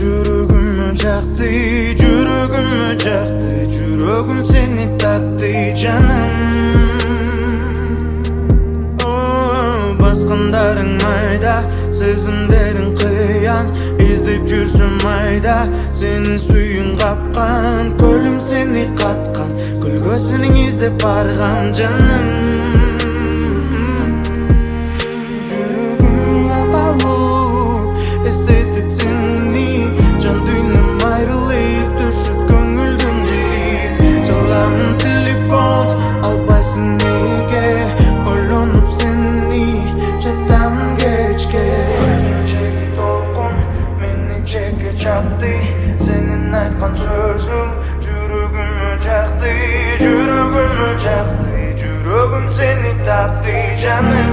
Жүрөгүмө жакты, жүрөгүмө жакты, жүрөгүм сени тапты жаным. Баскандарың майда, сезимдериң кыян, издеп жүрсүм майда, сенин сүйүң капкан, көлүм сени каткан, көлгөсүнүң издеп баргам жаным. Senin aytkan sözüm жүрөгүмө жакты, жүрөгүмө жакты, жүрөгүм сени тапты жаным.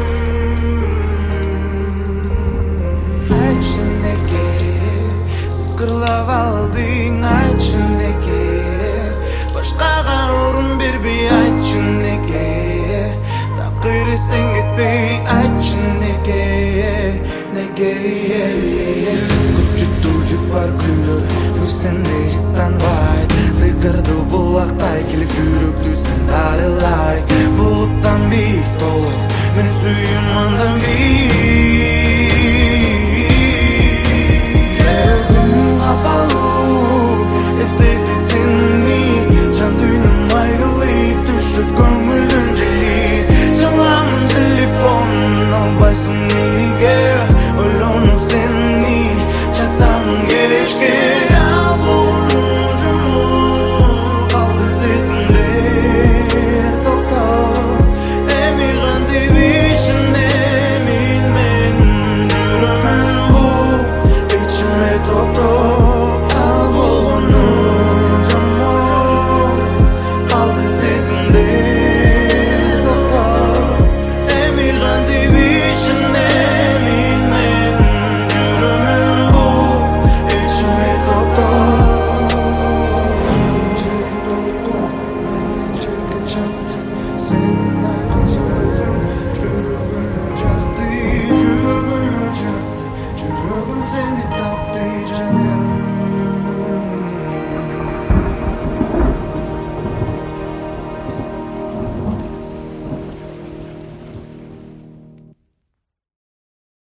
Айтчы неге сыкырлап алдың, айтчы неге башкага орун бербей, айтчы неге такыр эстен кетпей, айтчы неге, неге. Бар күндер бир сенде жыттанбай, сыйкырды булактай келип жүрөктү сен дарылай. Булуттан бийик толук мен сүйүм андан бийик. Жүрөгүм капалуу эстеди сени, жан дүйнөм айрылып түшөт көңүлдүн жели. Жалам телефон албайсың неге, ойлонуп сени жатам кечке. Албогонун жумуп калды сезимдер токтоп, эми кантип ишенемин мен жүрөмүн буп ичиме токтоп. Албогонун жумуп калды сезимдер токтоп, эми кантип ишенемин мен жүрөмүн буп ичиме токтоп. Çekip dolgun, çekip çaktı senin aklın.